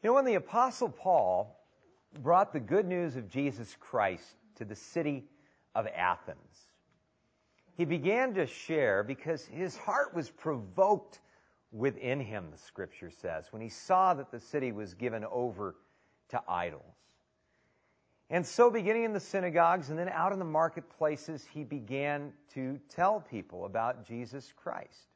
When the Apostle Paul brought the good news of Jesus Christ to the city of Athens, he began to share because his heart was provoked within him, the Scripture says, when he saw that the city was given over to idols. And so beginning in the synagogues and then out in the marketplaces, he began to tell people about Jesus Christ.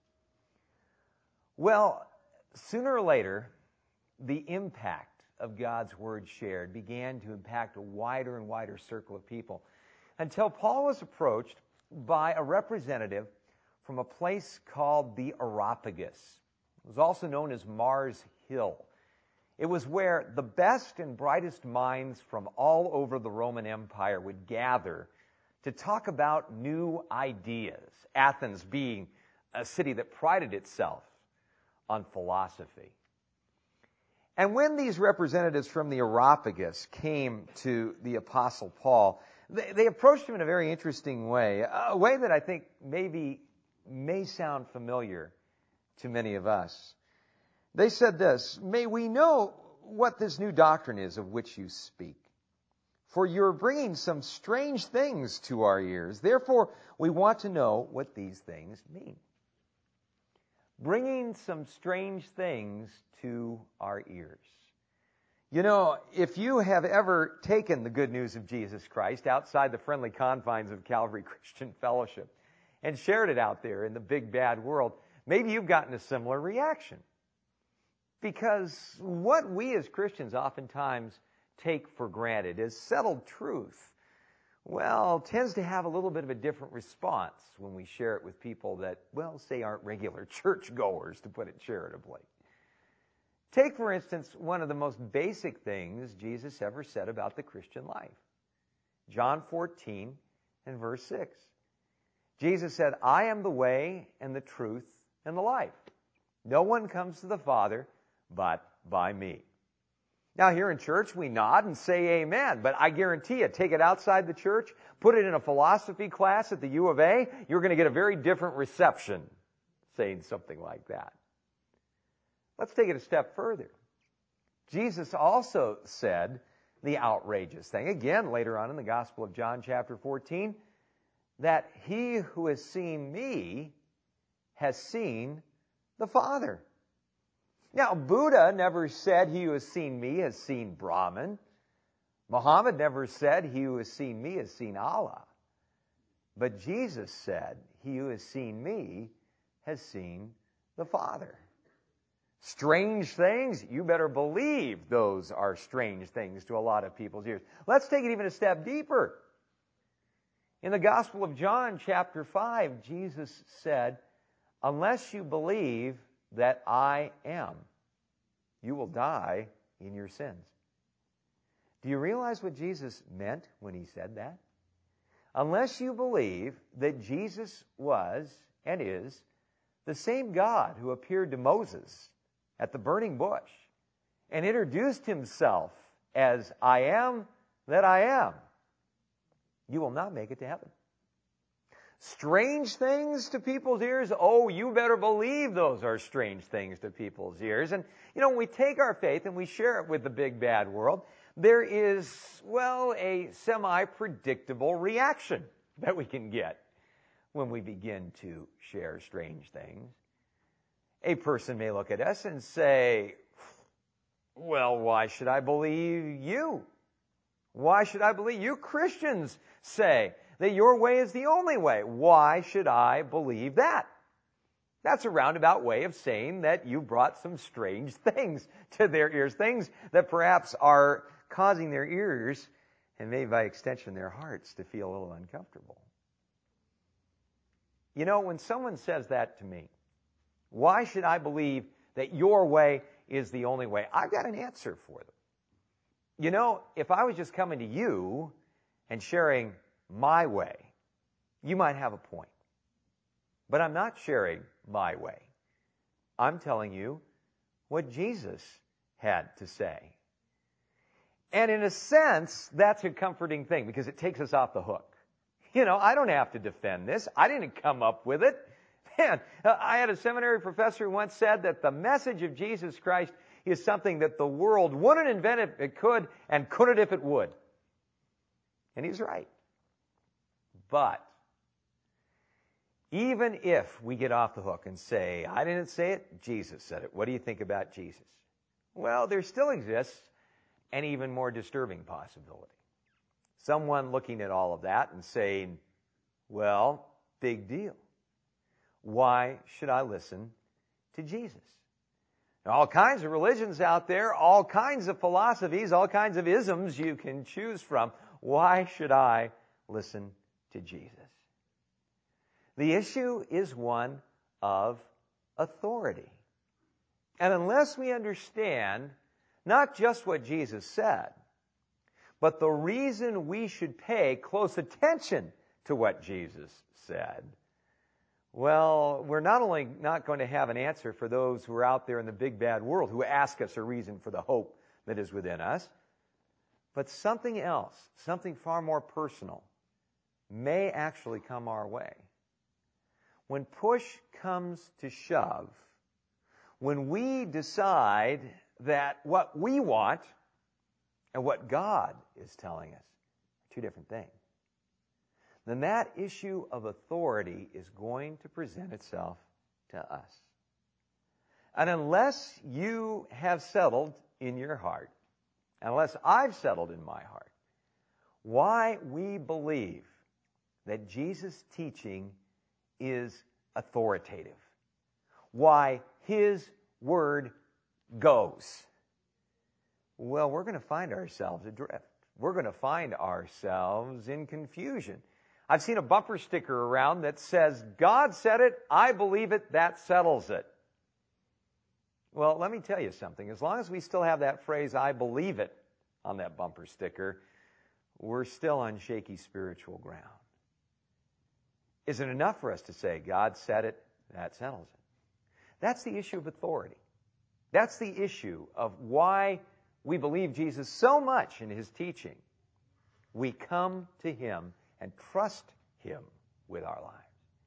Well, sooner or later, the impact of God's Word shared began to impact a wider and wider circle of people until Paul was approached by a representative from a place called the Areopagus. It was also known as Mars Hill. It was where the best and brightest minds from all over the Roman Empire would gather to talk about new ideas, Athens being a city that prided itself on philosophy. And when these representatives from the Areopagus came to the Apostle Paul, they approached him in a very interesting way, a way that I think may sound familiar to many of us. They said this, "May we know what this new doctrine is of which you speak. For you're bringing some strange things to our ears. Therefore, we want to know what these things mean." Bringing some strange things to our ears. If you have ever taken the good news of Jesus Christ outside the friendly confines of Calvary Christian Fellowship and shared it out there in the big bad world, maybe you've gotten a similar reaction. Because what we as Christians oftentimes take for granted as settled truth, tends to have a little bit of a different response when we share it with people that, say aren't regular churchgoers, to put it charitably. Take, for instance, one of the most basic things Jesus ever said about the Christian life. John 14 and verse 6. Jesus said, "I am the way and the truth and the life. No one comes to the Father but by me." Now, here in church, we nod and say amen, but I guarantee you, take it outside the church, put it in a philosophy class at the U of A, you're going to get a very different reception saying something like that. Let's take it a step further. Jesus also said the outrageous thing, again, later on in the Gospel of John chapter 14, that he who has seen me has seen the Father. Now, Buddha never said he who has seen me has seen Brahman. Muhammad never said he who has seen me has seen Allah. But Jesus said, he who has seen me has seen the Father. Strange things? You better believe those are strange things to a lot of people's ears. Let's take it even a step deeper. In the Gospel of John, chapter 5, Jesus said, "Unless you believe that I am, you will die in your sins." Do you realize what Jesus meant when he said that? Unless you believe that Jesus was and is the same God who appeared to Moses at the burning bush and introduced himself as "I am that I am," you will not make it to heaven. Strange things to people's ears? Oh, you better believe those are strange things to people's ears. And, when we take our faith and we share it with the big bad world, there is, a semi-predictable reaction that we can get when we begin to share strange things. A person may look at us and say, "Why should I believe you? Why should I believe you?" Christians say that your way is the only way. Why should I believe that? That's a roundabout way of saying that you brought some strange things to their ears, things that perhaps are causing their ears, and maybe by extension their hearts, to feel a little uncomfortable. When someone says that to me, "Why should I believe that your way is the only way?" I've got an answer for them. If I was just coming to you and sharing my way, you might have a point. But I'm not sharing my way. I'm telling you what Jesus had to say. And in a sense, that's a comforting thing because it takes us off the hook. I don't have to defend this. I didn't come up with it. Man, I had a seminary professor who once said that the message of Jesus Christ is something that the world wouldn't invent if it could and couldn't if it would. And he's right. But even if we get off the hook and say, I didn't say it, Jesus said it. What do you think about Jesus? Well, there still exists an even more disturbing possibility. Someone looking at all of that and saying, well, big deal. Why should I listen to Jesus? There are all kinds of religions out there, all kinds of philosophies, all kinds of isms you can choose from. Why should I listen to Jesus? The issue is one of authority. And unless we understand not just what Jesus said, but the reason we should pay close attention to what Jesus said, well, we're not only not going to have an answer for those who are out there in the big bad world who ask us a reason for the hope that is within us, but something else, something far more personal, may actually come our way. When push comes to shove, when we decide that what we want and what God is telling us are two different things, then that issue of authority is going to present itself to us. And unless you have settled in your heart, unless I've settled in my heart, why we believe that Jesus' teaching is authoritative, why His Word goes, well, we're going to find ourselves adrift. We're going to find ourselves in confusion. I've seen a bumper sticker around that says, God said it, I believe it, that settles it. Well, let me tell you something. As long as we still have that phrase, I believe it, on that bumper sticker, we're still on shaky spiritual ground. Is it enough for us to say, God said it, that settles it? That's the issue of authority. That's the issue of why we believe Jesus so much in His teaching. We come to Him and trust Him with our lives.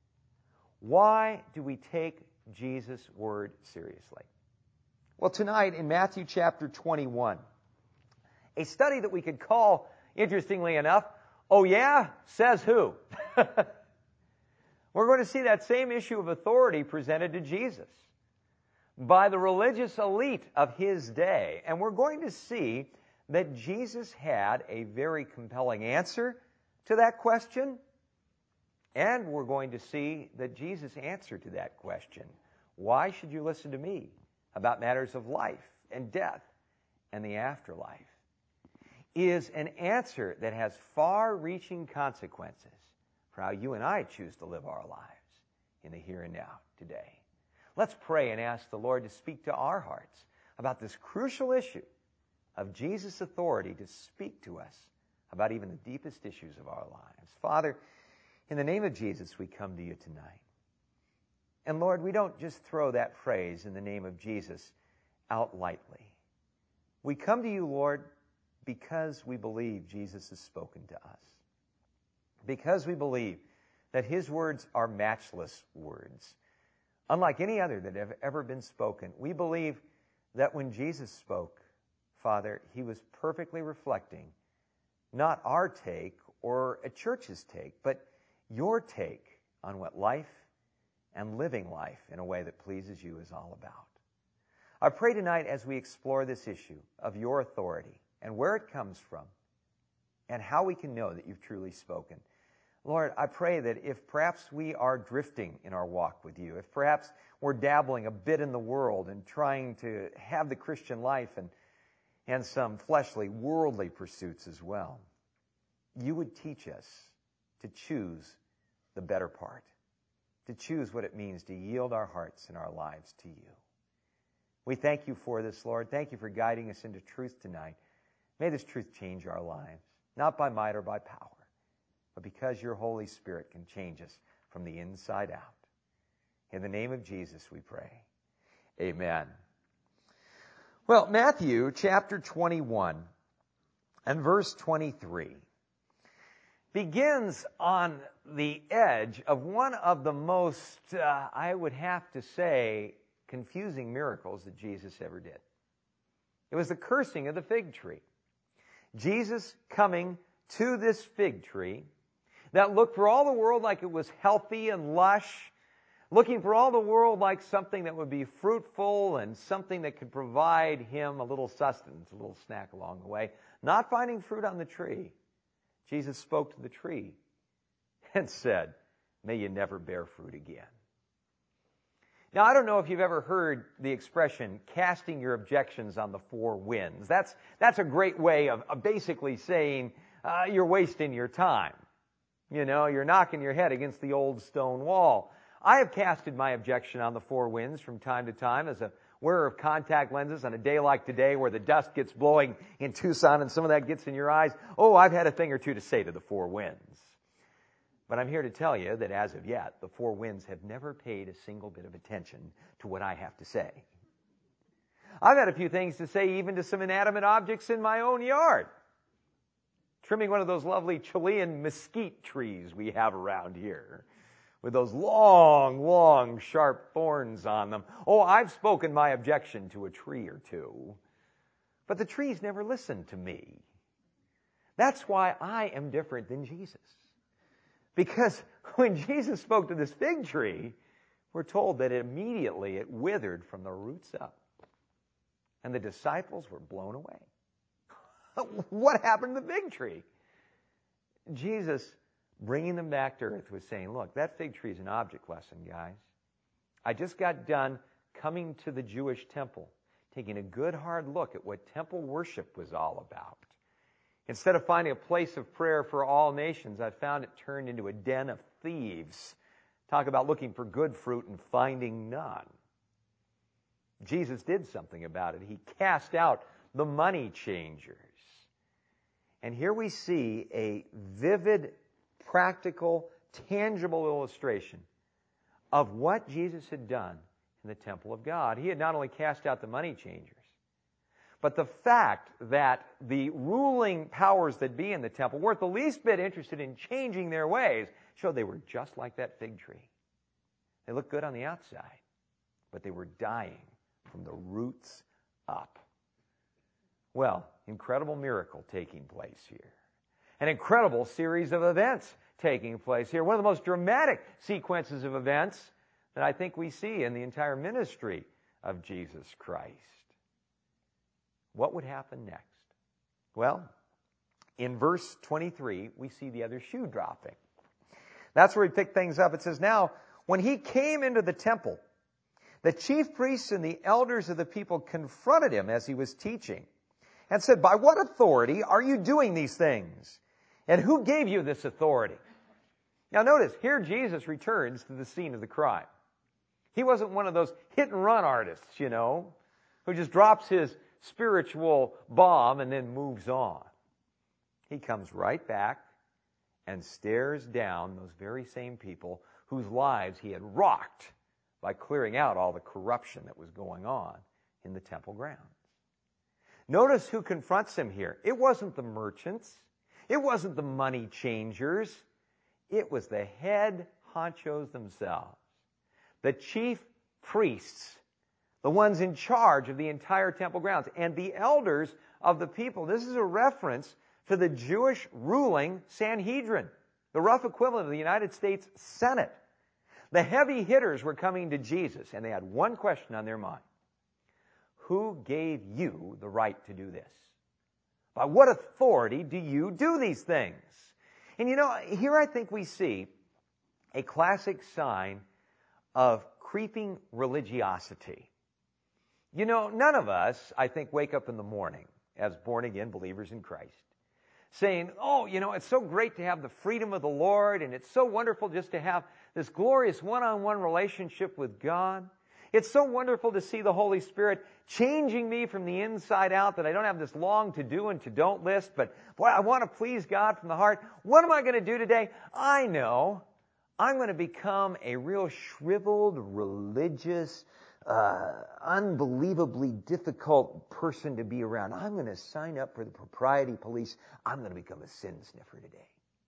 Why do we take Jesus' word seriously? Well, tonight in Matthew chapter 21, a study that we could call, interestingly enough, Oh yeah? Says who? We're going to see that same issue of authority presented to Jesus by the religious elite of His day. And we're going to see that Jesus had a very compelling answer to that question. And we're going to see that Jesus' answer to that question, why should you listen to me about matters of life and death and the afterlife, is an answer that has far-reaching consequences for how you and I choose to live our lives in the here and now today. Let's pray and ask the Lord to speak to our hearts about this crucial issue of Jesus' authority to speak to us about even the deepest issues of our lives. Father, in the name of Jesus, we come to you tonight. And Lord, we don't just throw that phrase in the name of Jesus out lightly. We come to you, Lord, because we believe Jesus has spoken to us. Because we believe that His words are matchless words, unlike any other that have ever been spoken. We believe that when Jesus spoke, Father, He was perfectly reflecting not our take or a church's take, but your take on what life and living life in a way that pleases you is all about. I pray tonight as we explore this issue of your authority and where it comes from and how we can know that you've truly spoken. Lord, I pray that if perhaps we are drifting in our walk with you, if perhaps we're dabbling a bit in the world and trying to have the Christian life and some fleshly, worldly pursuits as well, you would teach us to choose the better part, to choose what it means to yield our hearts and our lives to you. We thank you for this, Lord. Thank you for guiding us into truth tonight. May this truth change our lives, not by might or by power, but because your Holy Spirit can change us from the inside out. In the name of Jesus we pray. Amen. Well, Matthew chapter 21 and verse 23 begins on the edge of one of the most, I would have to say, confusing miracles that Jesus ever did. It was the cursing of the fig tree. Jesus coming to this fig tree that looked for all the world like it was healthy and lush, looking for all the world like something that would be fruitful and something that could provide him a little sustenance, a little snack along the way. Not finding fruit on the tree, Jesus spoke to the tree and said, "May you never bear fruit again." Now, I don't know if you've ever heard the expression, casting your objections on the four winds. That's a great way of basically saying you're wasting your time. You know, you're knocking your head against the old stone wall. I have casted my objection on the four winds from time to time as a wearer of contact lenses on a day like today where the dust gets blowing in Tucson and some of that gets in your eyes. Oh, I've had a thing or two to say to the four winds. But I'm here to tell you that as of yet, the four winds have never paid a single bit of attention to what I have to say. I've had a few things to say even to some inanimate objects in my own yard. Trimming one of those lovely Chilean mesquite trees we have around here with those long, long, sharp thorns on them. Oh, I've spoken my objection to a tree or two. But the trees never listen to me. That's why I am different than Jesus. Because when Jesus spoke to this fig tree, we're told that immediately it withered from the roots up. And the disciples were blown away. What happened to the fig tree? Jesus, bringing them back to earth, was saying, look, that fig tree is an object lesson, guys. I just got done coming to the Jewish temple, taking a good hard look at what temple worship was all about. Instead of finding a place of prayer for all nations, I found it turned into a den of thieves. Talk about looking for good fruit and finding none. Jesus did something about it. He cast out the money changers. And here we see a vivid, practical, tangible illustration of what Jesus had done in the temple of God. He had not only cast out the money changers, but the fact that the ruling powers that be in the temple weren't the least bit interested in changing their ways showed they were just like that fig tree. They looked good on the outside, but they were dying from the roots up. Well, incredible miracle taking place here. An incredible series of events taking place here. One of the most dramatic sequences of events that I think we see in the entire ministry of Jesus Christ. What would happen next? Well, in verse 23, we see the other shoe dropping. That's where we pick things up. It says, now, when he came into the temple, the chief priests and the elders of the people confronted him as he was teaching and said, by what authority are you doing these things? And who gave you this authority? Now notice, here Jesus returns to the scene of the crime. He wasn't one of those hit-and-run artists, who just drops his spiritual bomb and then moves on. He comes right back and stares down those very same people whose lives he had rocked by clearing out all the corruption that was going on in the temple grounds. Notice who confronts him here. It wasn't the merchants. It wasn't the money changers. It was the head honchos themselves, the chief priests, the ones in charge of the entire temple grounds, and the elders of the people. This is a reference to the Jewish ruling Sanhedrin, the rough equivalent of the United States Senate. The heavy hitters were coming to Jesus, and they had one question on their mind. Who gave you the right to do this? By what authority do you do these things? And here I think we see a classic sign of creeping religiosity. None of us, I think, wake up in the morning as born-again believers in Christ saying, it's so great to have the freedom of the Lord, and it's so wonderful just to have this glorious one-on-one relationship with God. It's so wonderful to see the Holy Spirit changing me from the inside out, that I don't have this long to-do and to-don't list, but boy, I want to please God from the heart. What am I going to do today? I know I'm going to become a real shriveled, religious, unbelievably difficult person to be around. I'm going to sign up for the propriety police. I'm going to become a sin sniffer today.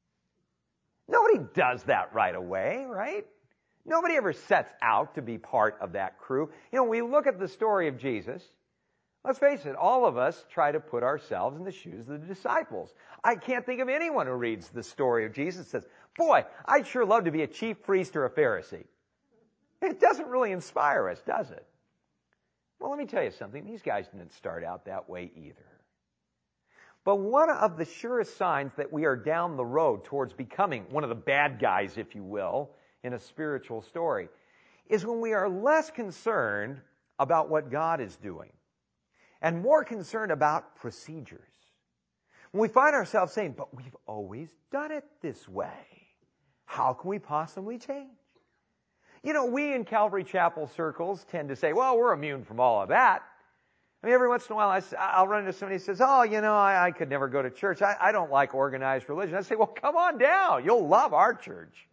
Nobody does that right away, right? Nobody ever sets out to be part of that crew. We look at the story of Jesus. Let's face it, all of us try to put ourselves in the shoes of the disciples. I can't think of anyone who reads the story of Jesus and says, boy, I'd sure love to be a chief priest or a Pharisee. It doesn't really inspire us, does it? Well, let me tell you something. These guys didn't start out that way either. But one of the surest signs that we are down the road towards becoming one of the bad guys, if you will, in a spiritual story, is when we are less concerned about what God is doing and more concerned about procedures. When we find ourselves saying, but we've always done it this way. How can we possibly change? You know, we in Calvary Chapel circles tend to say, well, we're immune from all of that. I mean, every once in a while I'll run into somebody who says, oh, you know, I could never go to church. I don't like organized religion. I say, well, come on down. You'll love our church.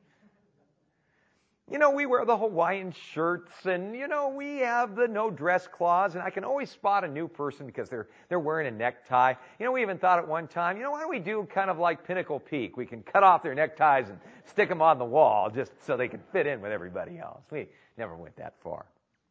You know, we wear the Hawaiian shirts and, you know, we have the no dress clause, and I can always spot a new person because they're wearing a necktie. You know, we even thought at one time, you know, why don't we do kind of like Pinnacle Peak? We can cut off their neckties and stick them on the wall just so they can fit in with everybody else. We never went that far.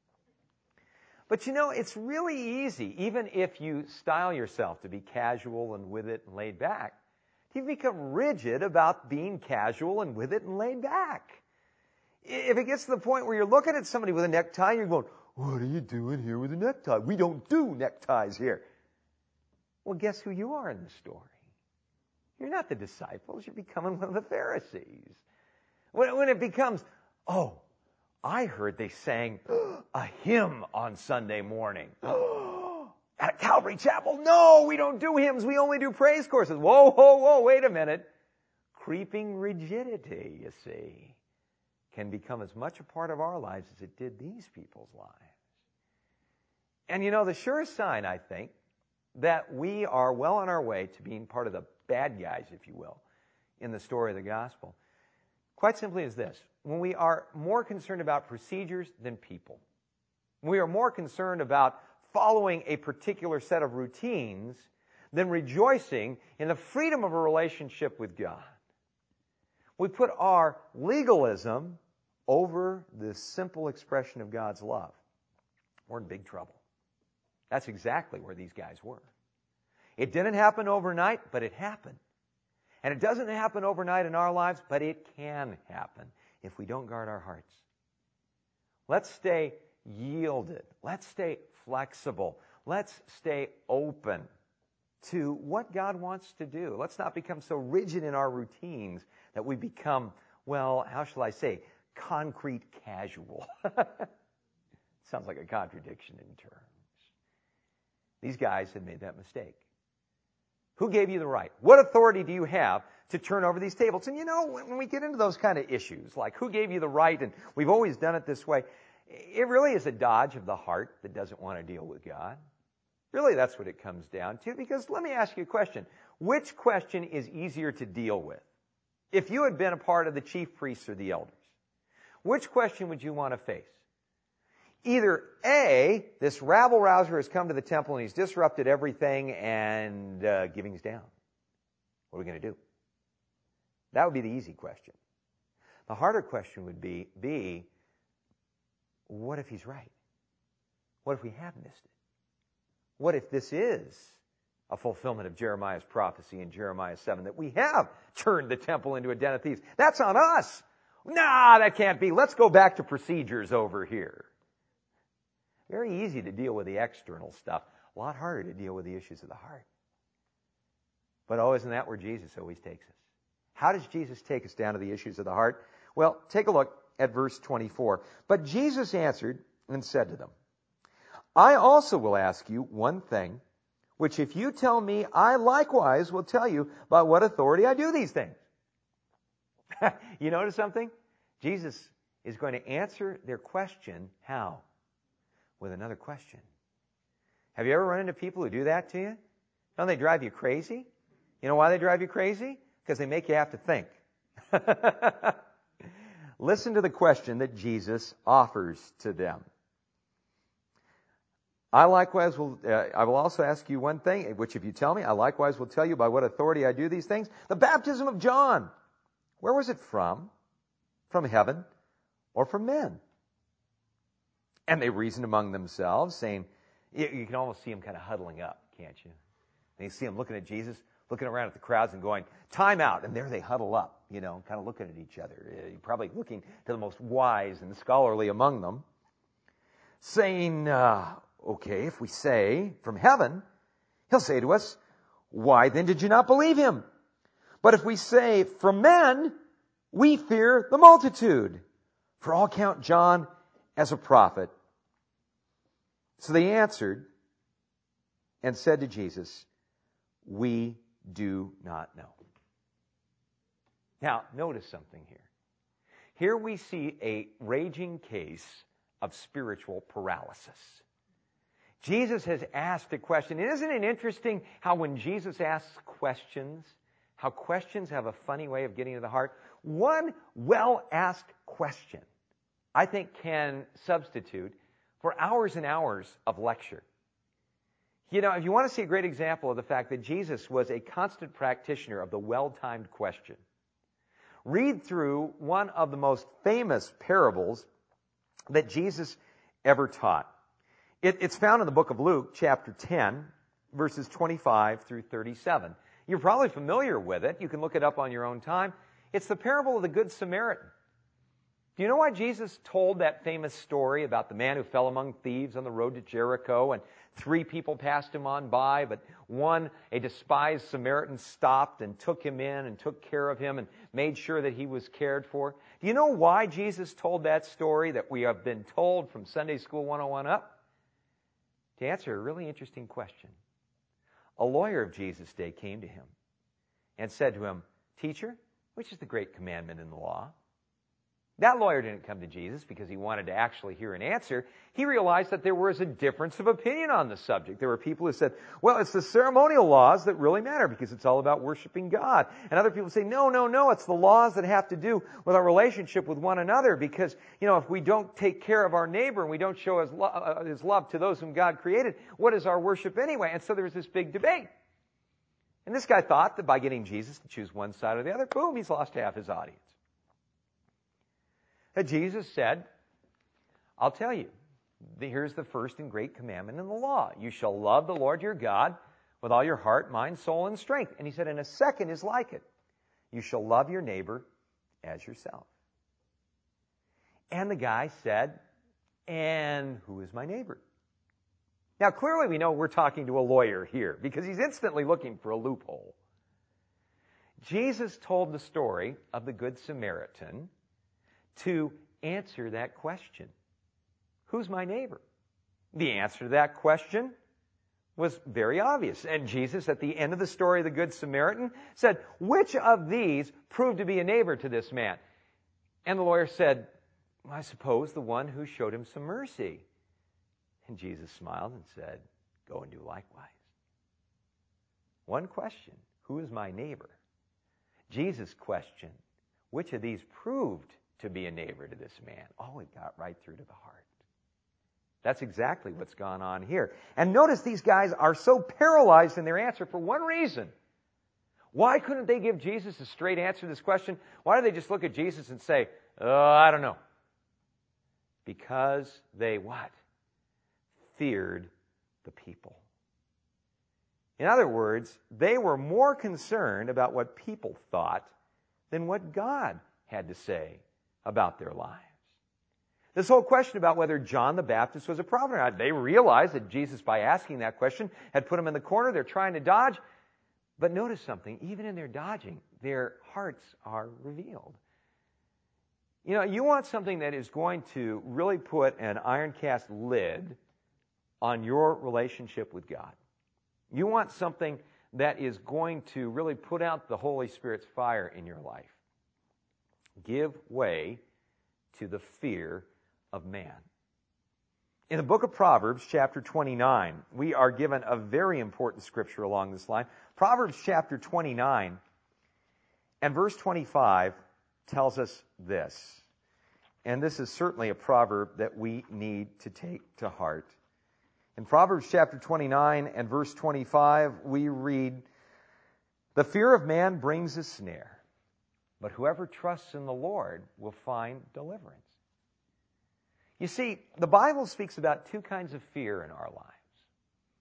But you know, it's really easy, even if you style yourself to be casual and with it and laid back, to become rigid about being casual and with it and laid back. If it gets to the point where you're looking at somebody with a necktie, you're going, what are you doing here with a necktie? We don't do neckties here. Well, guess who you are in the story? You're not the disciples. You're becoming one of the Pharisees. When it becomes, oh, I heard they sang a hymn on Sunday morning. At Calvary Chapel, no, we don't do hymns. We only do praise courses. Whoa, whoa, whoa, wait a minute. Creeping rigidity, you see, can become as much a part of our lives as it did these people's lives. And you know, the surest sign, I think, that we are well on our way to being part of the bad guys, if you will, in the story of the gospel, quite simply is this. When we are more concerned about procedures than people, we are more concerned about following a particular set of routines than rejoicing in the freedom of a relationship with God. We put our legalism over the simple expression of God's love. We're in big trouble. That's exactly where these guys were. It didn't happen overnight, but it happened. And it doesn't happen overnight in our lives, but it can happen if we don't guard our hearts. Let's stay yielded. Let's stay flexible. Let's stay open to what God wants to do. Let's not become so rigid in our routines that we become, well, how shall I say, concrete casual. Sounds like a contradiction in terms. These guys had made that mistake. Who gave you the right? What authority do you have to turn over these tables? And you know, when we get into those kind of issues, like who gave you the right and we've always done it this way, it really is a dodge of the heart that doesn't want to deal with God. Really, that's what it comes down to. Because let me ask you a question. Which question is easier to deal with? If you had been a part of the chief priests or the elders, which question would you want to face? Either A, this rabble-rouser has come to the temple and he's disrupted everything and giving's down. What are we going to do? That would be the easy question. The harder question would be, B, what if he's right? What if we have missed it? What if this is a fulfillment of Jeremiah's prophecy in Jeremiah 7, that we have turned the temple into a den of thieves? That's on us. Nah, that can't be. Let's go back to procedures over here. Very easy to deal with the external stuff. A lot harder to deal with the issues of the heart. But oh, isn't that where Jesus always takes us? How does Jesus take us down to the issues of the heart? Well, take a look at verse 24. But Jesus answered and said to them, I also will ask you one thing, which if you tell me, I likewise will tell you by what authority I do these things. You notice something? Jesus is going to answer their question, how? With another question. Have you ever run into people who do that to you? Don't they drive you crazy? You know why they drive you crazy? Because they make you have to think. Listen to the question that Jesus offers to them. I will also ask you one thing, which if you tell me, I likewise will tell you by what authority I do these things. The baptism of John, where was it from? From heaven or from men? And they reasoned among themselves, saying, You can almost see them kind of huddling up, can't you? And you see them looking at Jesus, looking around at the crowds and going, time out. And there they huddle up, kind of looking at each other. Probably looking to the most wise and scholarly among them, saying, okay, if we say from heaven, he'll say to us, why then did you not believe him? But if we say from men, we fear the multitude, for all count John as a prophet. So they answered and said to Jesus, we do not know. Now, notice something here. Here we see a raging case of spiritual paralysis. Jesus has asked a question. Isn't it interesting how when Jesus asks questions, how questions have a funny way of getting to the heart? One well-asked question, I think, can substitute for hours and hours of lecture. If you want to see a great example of the fact that Jesus was a constant practitioner of the well-timed question, read through one of the most famous parables that Jesus ever taught. It's found in the book of Luke, chapter 10, verses 25 through 37. You're probably familiar with it. You can look it up on your own time. It's the parable of the Good Samaritan. Do you know why Jesus told that famous story about the man who fell among thieves on the road to Jericho, and 3 people passed him on by, but one, a despised Samaritan, stopped and took him in and took care of him and made sure that he was cared for? Do you know why Jesus told that story that we have been told from Sunday School 101 up? To answer a really interesting question. A lawyer of Jesus' day came to him and said to him, Teacher, which is the great commandment in the law? That lawyer didn't come to Jesus because he wanted to actually hear an answer. He realized that there was a difference of opinion on the subject. There were people who said, well, it's the ceremonial laws that really matter because it's all about worshiping God. And other people say, no, it's the laws that have to do with our relationship with one another because, if we don't take care of our neighbor and we don't show his love to those whom God created, what is our worship anyway? And so there was this big debate. And this guy thought that by getting Jesus to choose one side or the other, boom, he's lost half his audience. And Jesus said, I'll tell you, here's the first and great commandment in the law. You shall love the Lord your God with all your heart, mind, soul, and strength. And he said, and a second is like it. You shall love your neighbor as yourself. And the guy said, and who is my neighbor? Now, clearly we know we're talking to a lawyer here because he's instantly looking for a loophole. Jesus told the story of the Good Samaritan to answer that question. Who's my neighbor? The answer to that question was very obvious. And Jesus, at the end of the story of the Good Samaritan, said, which of these proved to be a neighbor to this man? And the lawyer said, I suppose the one who showed him some mercy. And Jesus smiled and said, go and do likewise. One question, who is my neighbor? Jesus' question, which of these proved to be a neighbor to this man? Oh, it got right through to the heart. That's exactly what's gone on here. And notice these guys are so paralyzed in their answer for one reason. Why couldn't they give Jesus a straight answer to this question? Why do they just look at Jesus and say, I don't know? Because they what? Feared the people. In other words, they were more concerned about what people thought than what God had to say about their lives. This whole question about whether John the Baptist was a prophet or not, they realized that Jesus, by asking that question, had put them in the corner. They're trying to dodge. But notice something. Even in their dodging, their hearts are revealed. You want something that is going to really put an iron-cast lid on your relationship with God. You want something that is going to really put out the Holy Spirit's fire in your life. Give way to the fear of man. In the book of Proverbs, chapter 29, we are given a very important scripture along this line. Proverbs chapter 29 and verse 25 tells us this. And this is certainly a proverb that we need to take to heart. In Proverbs chapter 29 and verse 25, we read, the fear of man brings a snare, but whoever trusts in the Lord will find deliverance. You see, the Bible speaks about two kinds of fear in our lives.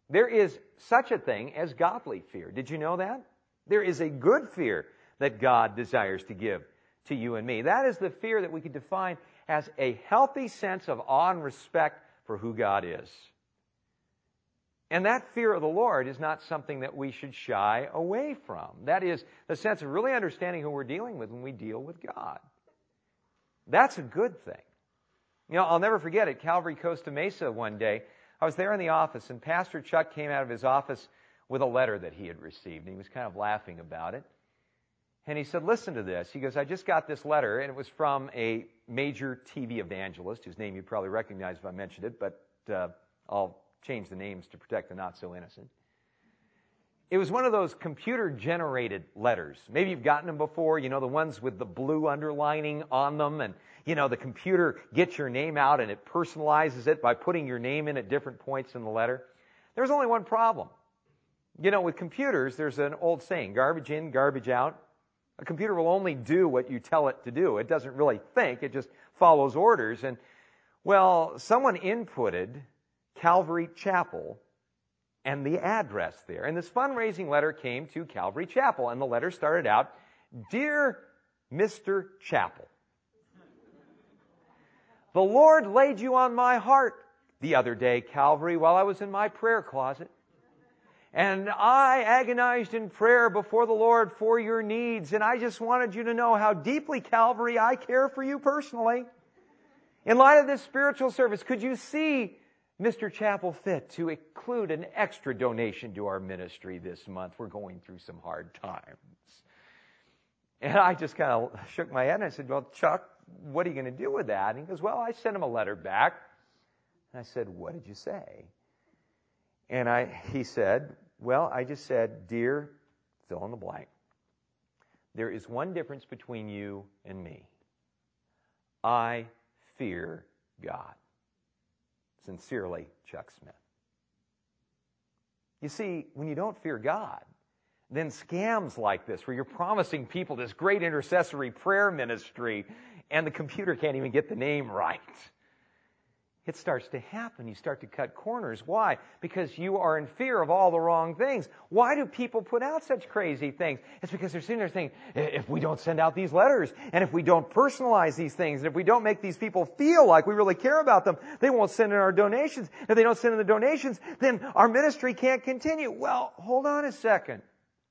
There is such a thing as godly fear. Did you know that? There is a good fear that God desires to give to you and me. That is the fear that we could define as a healthy sense of awe and respect for who God is. And that fear of the Lord is not something that we should shy away from. That is the sense of really understanding who we're dealing with when we deal with God. That's a good thing. You know, I'll never forget at Calvary Costa Mesa one day, I was there in the office, and Pastor Chuck came out of his office with a letter that he had received, and he was kind of laughing about it. And he said, listen to this. He goes, I just got this letter, and it was from a major TV evangelist, whose name you probably recognize if I mentioned it, but I'll change the names to protect the not-so-innocent. It was one of those computer-generated letters. Maybe you've gotten them before, you know, the ones with the blue underlining on them, and, you know, the computer gets your name out and it personalizes it by putting your name in at different points in the letter. There's only one problem. You know, with computers, there's an old saying, garbage in, garbage out. A computer will only do what you tell it to do. It doesn't really think. It just follows orders. And, well, someone inputted Calvary Chapel and the address there. And this fundraising letter came to Calvary Chapel, and the letter started out, Dear Mr. Chapel, the Lord laid you on my heart the other day, Calvary, while I was in my prayer closet. And I agonized in prayer before the Lord for your needs, and I just wanted you to know how deeply, Calvary, I care for you personally. In light of this spiritual service, could you see Mr. Chapel fit to include an extra donation to our ministry this month? We're going through some hard times. And I just kind of shook my head and I said, well, Chuck, what are you going to do with that? And he goes, well, I sent him a letter back. And I said, what did you say? And he said, well, I just said, dear, fill in the blank. There is one difference between you and me. I fear God. Sincerely, Chuck Smith. You see, when you don't fear God, then scams like this, where you're promising people this great intercessory prayer ministry, and the computer can't even get the name right, it starts to happen. You start to cut corners. Why? Because you are in fear of all the wrong things. Why do people put out such crazy things? It's because they're sitting there saying, if we don't send out these letters, and if we don't personalize these things, and if we don't make these people feel like we really care about them, they won't send in our donations. If they don't send in the donations, then our ministry can't continue. Well, hold on a second.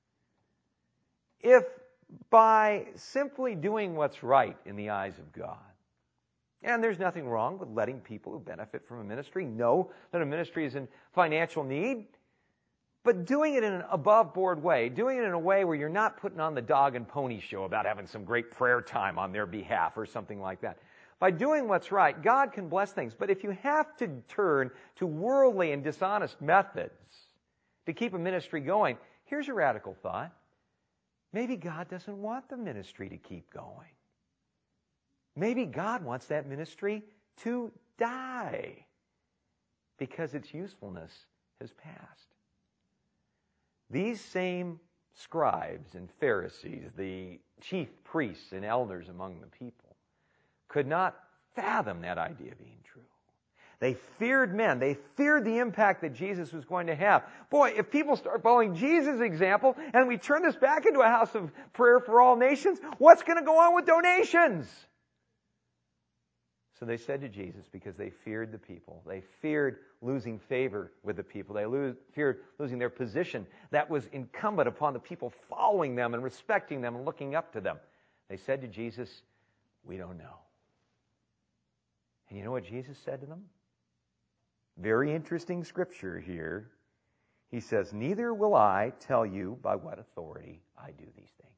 If by simply doing what's right in the eyes of God, and there's nothing wrong with letting people who benefit from a ministry know that a ministry is in financial need, but doing it in an above-board way, doing it in a way where you're not putting on the dog and pony show about having some great prayer time on their behalf or something like that. By doing what's right, God can bless things. But if you have to turn to worldly and dishonest methods to keep a ministry going, here's a radical thought. Maybe God doesn't want the ministry to keep going. Maybe God wants that ministry to die because its usefulness has passed. These same scribes and Pharisees, the chief priests and elders among the people, could not fathom that idea being true. They feared men. They feared the impact that Jesus was going to have. Boy, if people start following Jesus' example and we turn this back into a house of prayer for all nations, what's going to go on with donations? So they said to Jesus, because they feared the people, they feared losing favor with the people, they feared losing their position that was incumbent upon the people following them and respecting them and looking up to them. They said to Jesus, we don't know. And you know what Jesus said to them? Very interesting scripture here. He says, neither will I tell you by what authority I do these things.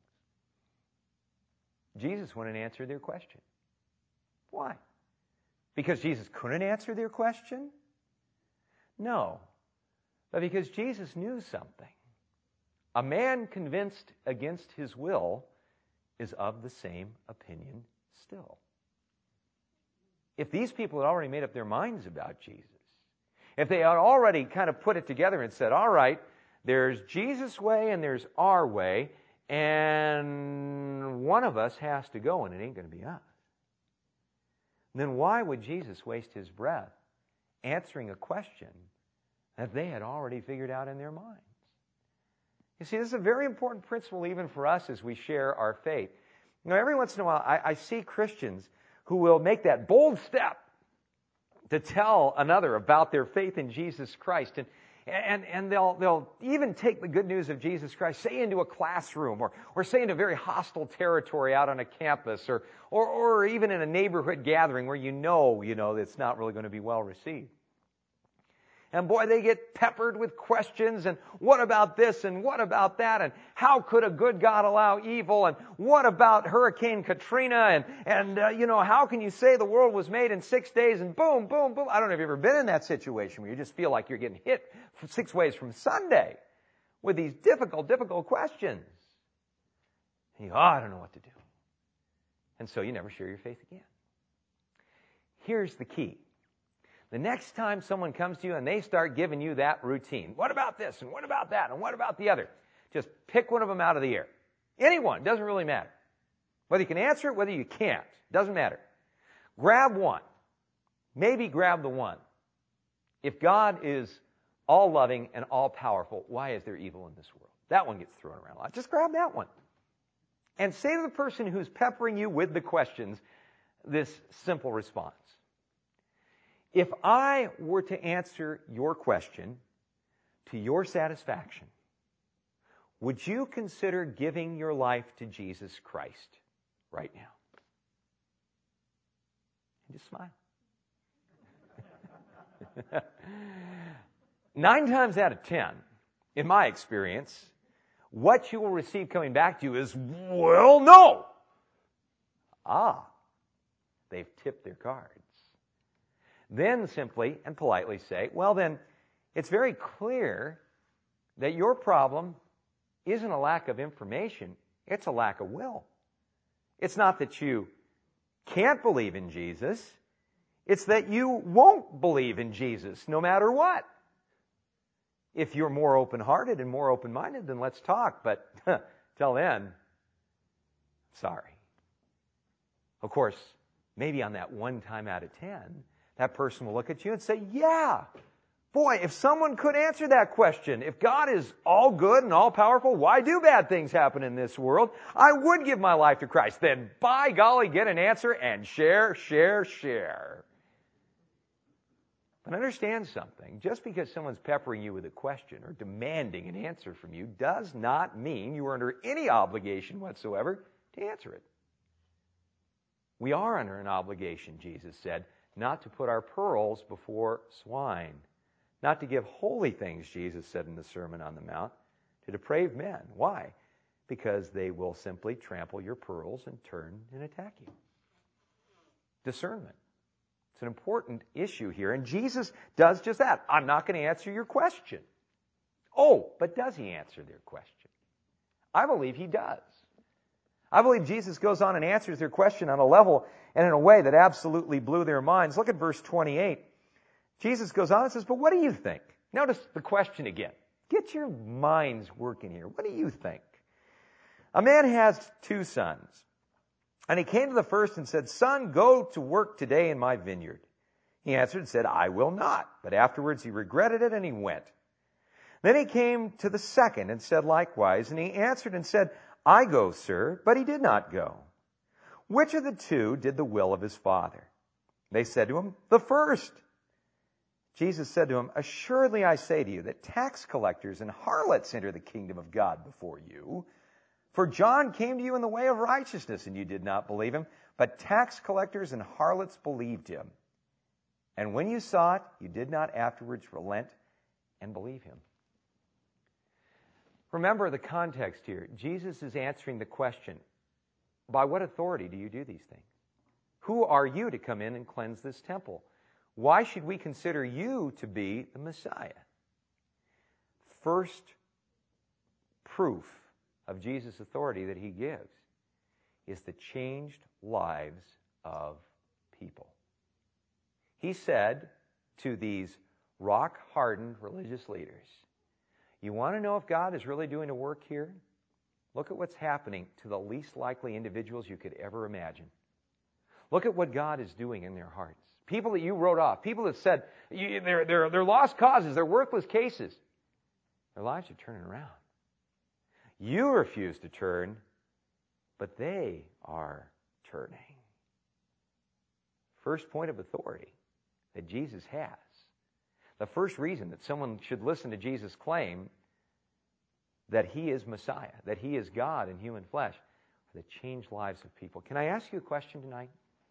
Jesus wouldn't answer their question. Why? Because Jesus couldn't answer their question? No, but because Jesus knew something. A man convinced against his will is of the same opinion still. If these people had already made up their minds about Jesus, if they had already kind of put it together and said, all right, there's Jesus' way and there's our way, and one of us has to go, and it ain't going to be us, then why would Jesus waste his breath answering a question that they had already figured out in their minds. You see, this is a very important principle even for us as we share our faith. Every once in a while, I see Christians who will make that bold step to tell another about their faith in Jesus Christ. And they'll even take the good news of Jesus Christ, say into a classroom or say into very hostile territory out on a campus or even in a neighborhood gathering where you know it's not really going to be well received. And boy, they get peppered with questions, and what about this, and what about that, and how could a good God allow evil, and what about Hurricane Katrina, and how can you say the world was made in 6 days, and boom, boom, boom. I don't know if you've ever been in that situation where you just feel like you're getting hit 6 ways from Sunday with these difficult questions. And you go, I don't know what to do. And so you never share your faith again. Here's the key. The next time someone comes to you and they start giving you that routine, what about this, and what about that, and what about the other? Just pick one of them out of the air. Anyone, doesn't really matter. Whether you can answer it, whether you can't, doesn't matter. Grab one. Maybe grab the one. If God is all-loving and all-powerful, why is there evil in this world? That one gets thrown around a lot. Just grab that one. And say to the person who's peppering you with the questions this simple response. If I were to answer your question to your satisfaction, would you consider giving your life to Jesus Christ right now? And just smile. 9 times out of 10, in my experience, what you will receive coming back to you is, well, no. They've tipped their cards. Then simply and politely say, well then, it's very clear that your problem isn't a lack of information, it's a lack of will. It's not that you can't believe in Jesus, it's that you won't believe in Jesus no matter what. If you're more open-hearted and more open-minded, then let's talk, but till then, sorry. Of course, maybe on that 1 time out of 10, that person will look at you and say, yeah, boy, if someone could answer that question, if God is all good and all powerful, why do bad things happen in this world? I would give my life to Christ. Then, by golly, get an answer and share. But understand something. Just because someone's peppering you with a question or demanding an answer from you does not mean you are under any obligation whatsoever to answer it. We are under an obligation, Jesus said, not to put our pearls before swine, not to give holy things, Jesus said in the Sermon on the Mount, to depraved men. Why? Because they will simply trample your pearls and turn and attack you. Discernment. It's an important issue here, and Jesus does just that. I'm not going to answer your question. Oh, but does he answer their question? I believe he does. I believe Jesus goes on and answers their question on a level and in a way that absolutely blew their minds. Look at verse 28. Jesus goes on and says, but what do you think? Notice the question again. Get your minds working here. What do you think? A man has 2 sons. And he came to the first and said, son, go to work today in my vineyard. He answered and said, I will not. But afterwards he regretted it and he went. Then he came to the second and said likewise. And he answered and said, I go, sir. But he did not go. Which of the 2 did the will of his father? They said to him, the first. Jesus said to him, assuredly I say to you that tax collectors and harlots enter the kingdom of God before you. For John came to you in the way of righteousness, and you did not believe him, but tax collectors and harlots believed him. And when you saw it, you did not afterwards relent and believe him. Remember the context here. Jesus is answering the question, by what authority do you do these things? Who are you to come in and cleanse this temple? Why should we consider you to be the Messiah? First proof of Jesus' authority that he gives is the changed lives of people. He said to these rock-hardened religious leaders, you want to know if God is really doing a work here? Look at what's happening to the least likely individuals you could ever imagine. Look at what God is doing in their hearts. People that you wrote off, people that said they're lost causes, they're worthless cases. Their lives are turning around. You refuse to turn, but they are turning. First point of authority that Jesus has. The first reason that someone should listen to Jesus' claim that He is Messiah, that He is God in human flesh, for the changed lives of people. Can I ask you a question tonight?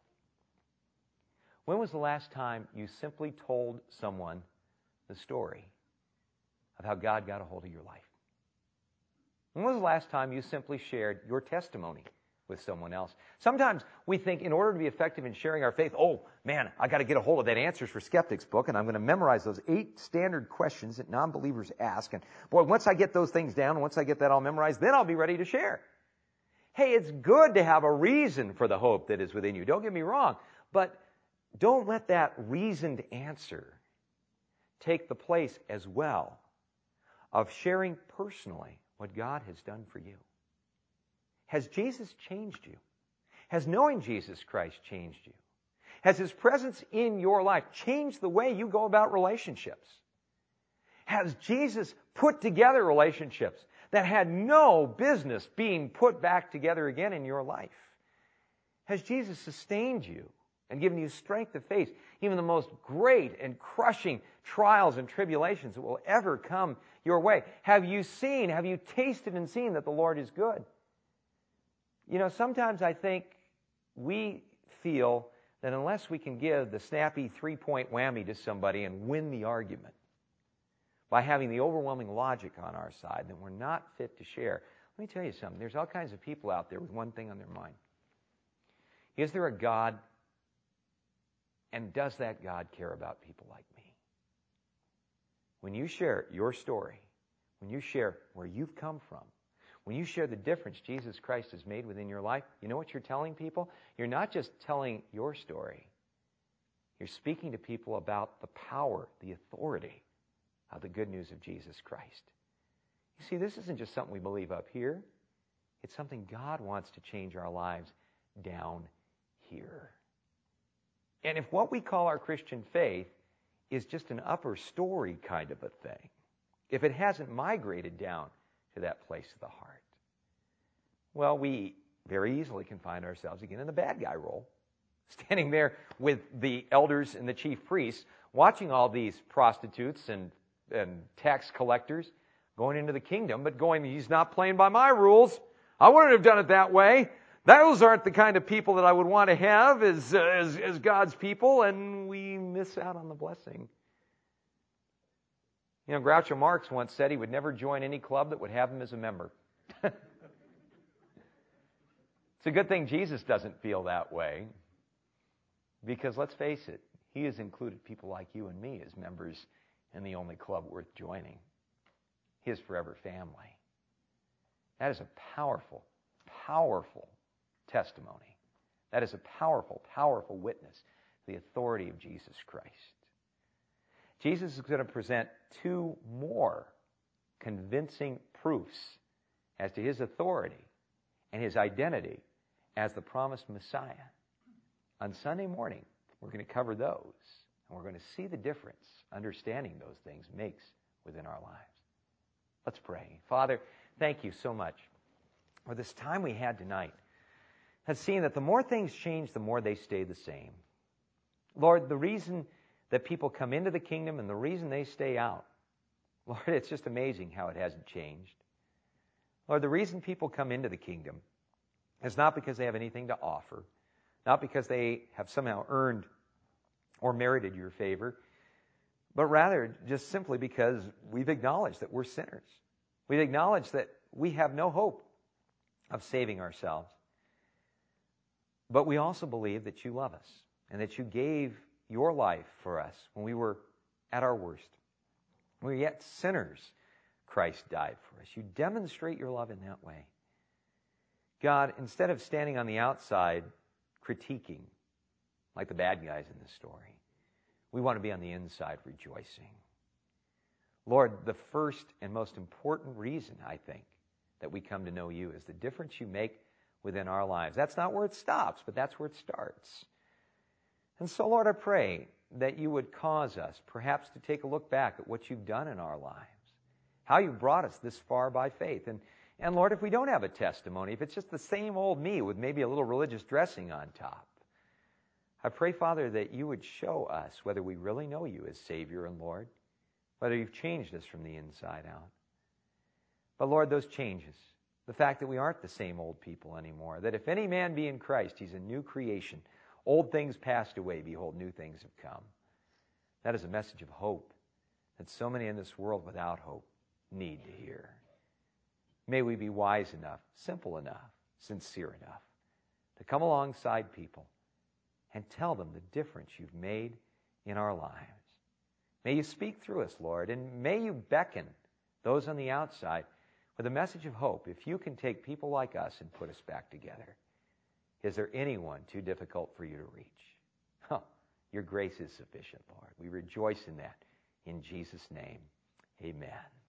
When was the last time you simply told someone the story of how God got a hold of your life? When was the last time you simply shared your testimony with someone else? Sometimes we think in order to be effective in sharing our faith, oh man, I got to get a hold of that Answers for Skeptics book, and I'm going to memorize those 8 standard questions that non-believers ask. And boy, once I get those things down, once I get that all memorized, then I'll be ready to share. Hey, it's good to have a reason for the hope that is within you. Don't get me wrong, but don't let that reasoned answer take the place as well of sharing personally what God has done for you. Has Jesus changed you? Has knowing Jesus Christ changed you? Has His presence in your life changed the way you go about relationships? Has Jesus put together relationships that had no business being put back together again in your life? Has Jesus sustained you and given you strength to face even the most great and crushing trials and tribulations that will ever come your way? Have you tasted and seen that the Lord is good? You know, sometimes I think we feel that unless we can give the snappy 3-point whammy to somebody and win the argument by having the overwhelming logic on our side, then we're not fit to share. Let me tell you something. There's all kinds of people out there with one thing on their mind. Is there a God? And does that God care about people like me? When you share your story, when you share where you've come from, when you share the difference Jesus Christ has made within your life, you know what you're telling people? You're not just telling your story. You're speaking to people about the power, the authority of the good news of Jesus Christ. You see, this isn't just something we believe up here. It's something God wants to change our lives down here. And if what we call our Christian faith is just an upper story kind of a thing, if it hasn't migrated down to that place of the heart, well, we very easily can find ourselves again in the bad guy role, standing there with the elders and the chief priests, watching all these prostitutes and tax collectors going into the kingdom, but going, he's not playing by my rules. I wouldn't have done it that way. Those aren't the kind of people that I would want to have as God's people, and we miss out on the blessing. You know, Groucho Marx once said he would never join any club that would have him as a member. It's a good thing Jesus doesn't feel that way, because let's face it, He has included people like you and me as members in the only club worth joining, His forever family. That is a powerful, powerful testimony. That is a powerful, powerful witness to the authority of Jesus Christ. Jesus is going to present 2 more convincing proofs as to His authority and His identity as the promised Messiah. On Sunday morning, we're going to cover those, and we're going to see the difference understanding those things makes within our lives. Let's pray. Father, thank you so much for this time we had tonight, has seen that the more things change, the more they stay the same. Lord, the reason that people come into the kingdom and the reason they stay out, Lord, it's just amazing how it hasn't changed. Lord, the reason people come into the kingdom is not because they have anything to offer, not because they have somehow earned or merited your favor, but rather just simply because we've acknowledged that we're sinners. We've acknowledged that we have no hope of saving ourselves. But we also believe that you love us and that you gave your life for us when we were at our worst. When we were yet sinners, Christ died for us. You demonstrate your love in that way. God, instead of standing on the outside critiquing like the bad guys in this story, we want to be on the inside rejoicing. Lord, the first and most important reason, I think, that we come to know you is the difference you make within our lives. That's not where it stops, but that's where it starts. And so, Lord, I pray that you would cause us perhaps to take a look back at what you've done in our lives, how you've brought us this far by faith. And Lord, if we don't have a testimony, if it's just the same old me with maybe a little religious dressing on top, I pray, Father, that you would show us whether we really know you as Savior and Lord, whether you've changed us from the inside out. But Lord, those changes, the fact that we aren't the same old people anymore, that if any man be in Christ, he's a new creation. Old things passed away, behold, new things have come. That is a message of hope that so many in this world without hope need to hear. May we be wise enough, simple enough, sincere enough to come alongside people and tell them the difference you've made in our lives. May you speak through us, Lord, and may you beckon those on the outside with a message of hope. If you can take people like us and put us back together, is there anyone too difficult for you to reach? Your grace is sufficient, Lord. We rejoice in that. In Jesus' name, amen.